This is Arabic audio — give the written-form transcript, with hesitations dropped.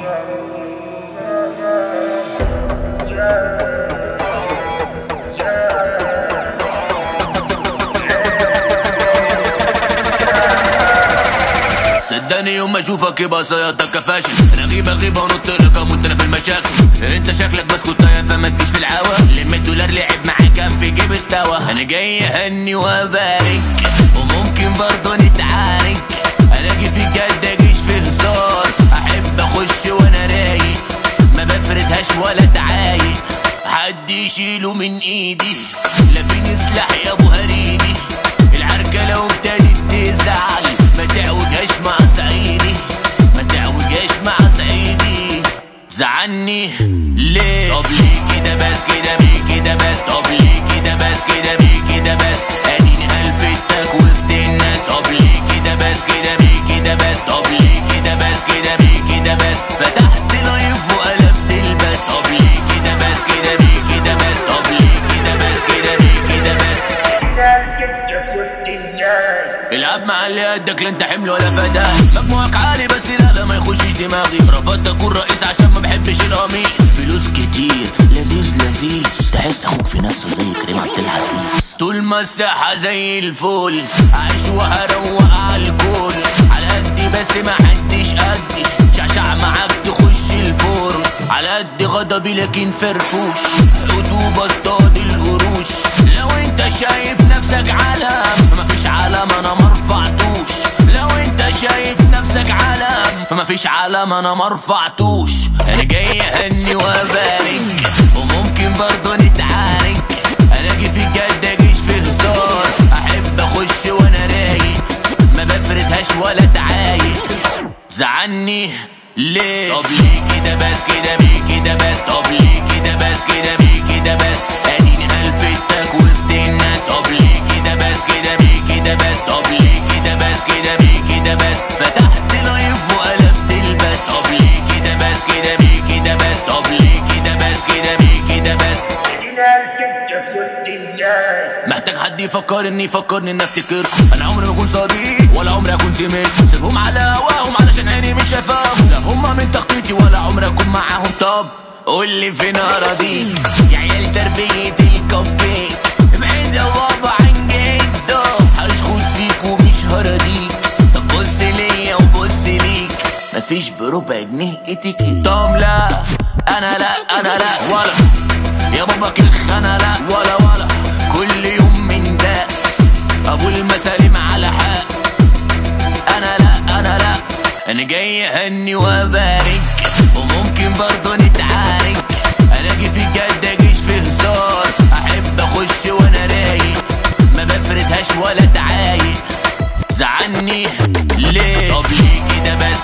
صدقني يوم ما اشوفك يبقى صيادتك فاشل. انا غيبة ونط لك اموت انا في المشاكل. انت شكلك بسكوت يا فما تجيش في العوا. لم الدولار لعب معاك كان في جيب استوى. انا جاي اهني وابارك وممكن برضه نتعارك. الاقي في جد اجيش في هزار. احب اخش وانا رايق ما بفردهاش ولا تعايق. حد يشيله من ايدي لا فيني سلاح يا ابو هريدي. العركة لو ابتدت تزعل ما تعوجهاش مع صعيدي. ما تعوجهاش مع صعيدي. زعلني ليه؟ طب ليه كده بس كده بيه كده بس؟ طب ليه كده بس كده بيه كده بس؟ اديني هلفتك وسط الناس. طب ليه كده بس كده بيه كده بس؟ طب ليه كده بس كده بيه كده بس؟ فتحت لايف وقلبت البس. طب ليه كده بس كده بيه كده بس؟ طب ليه كده بس كده بيه كده بس؟ العب مع اللي قدك لا انت حمل ولا فداه. مجموعك عالي بس لا ما يخشش دماغي. رفضت اكون رئيس عشان ما بحبش القميص. فلوس كتير لذيذ لذيذ تحس اخوك في نفسه زي كريم عبد الحفيظ. طول ما الساحة زي الفول عايش وهروق عالكل. على قدي بس ما حدش قدي. شعشع معاك تخش الفرن. على قد غضبي لكن فرفوش. حدوب اصطاد القروش. لو انت شايف نفسك علم فمفيش علم انا مرفعتوش. لو انت شايف نفسك علم فمفيش علم انا مرفعتوش. انا جاي اهني وابارك وممكن برضه نتعارك. الاقي في جد اجيش في هزار. احب اخش وانا رايق ما بفردهاش ولا تعايق. زعلني ليه؟ طب ليه كده بس كده بيه كده بس؟ طب ليه كده بس كده بيه كده بس؟ اديني هلفتك وسط الناس. طب ليه كده بس كده بيه كده بس؟ طب ليه كده بس كده بيه كده بس؟ فتحت لايف وقلبت البس. طب ليه كده بس كده بيه كده بس؟ طب ليه كده بس كده بيه كده بس؟ محتاج حد يفكرني ان افتكركم. انا عمري ما اكون صديق ولا عمري اكون زميل. سيبهم على هواهم علشان عيني مش شايفاهم. لا هما من تخطيطي ولا عمري اكون معاهم. طب قولي فين اراضيك يا عيال تربية الكب كيك. ابعد يا بابا عن جده هشخط فيك ومش هراضيك. طب بص ليا وبص ليك مفيش بربع جنيه اتيكيت. طب لا انا لا ولا يا بابا كخ انا لا ولا كل يوم من ده ابو المسالم على حق. انا لا انا جاي اهني وابارك وممكن برضه نتعارك. الاقي في جد اجيش في هزار. احب اخش وانا رايق ما بفردهاش ولا تعايق. زعلني ليه؟ طب ليه كده بس